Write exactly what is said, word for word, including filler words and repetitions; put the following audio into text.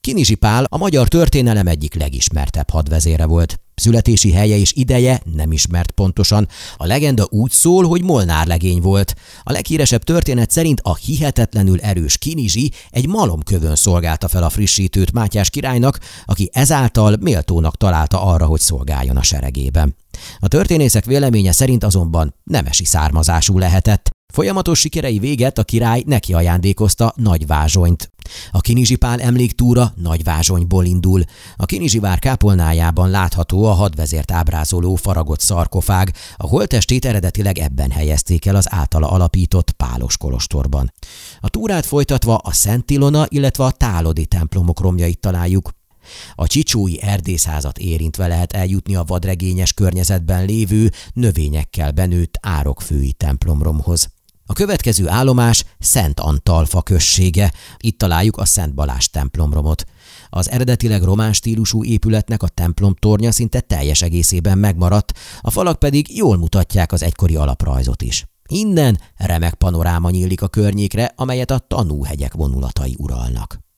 Kinizsi Pál a magyar történelem egyik legismertebb hadvezére volt. Születési helye és ideje nem ismert pontosan. A legenda úgy szól, hogy Molnár legény volt. A leghíresebb történet szerint a hihetetlenül erős Kinizsi egy malomkövön szolgálta fel a frissítőt Mátyás királynak, aki ezáltal méltónak találta arra, hogy szolgáljon a seregében. A történészek véleménye szerint azonban nemesi származású lehetett. Folyamatos sikerei véget a király neki ajándékozta Nagyvázsonyt. A Kinizsi Pál emléktúra Nagyvázsonyból indul. A Kinizsi vár kápolnájában látható a hadvezért ábrázoló faragott szarkofág, a holttestét eredetileg ebben helyezték el az általa alapított Pálos kolostorban. A túrát folytatva a Szent Ilona, illetve a tálodi templomok romjait találjuk. A csicsói erdészházat érintve lehet eljutni a vadregényes környezetben lévő, növényekkel benőtt árokfői templomromhoz. A következő állomás Szent Antalfa községe, itt találjuk a Szent Balázs templomromot. Az eredetileg román stílusú épületnek a templomtornya szinte teljes egészében megmaradt, a falak pedig jól mutatják az egykori alaprajzot is. Innen remek panoráma nyílik a környékre, amelyet a Tanúhegyek vonulatai uralnak.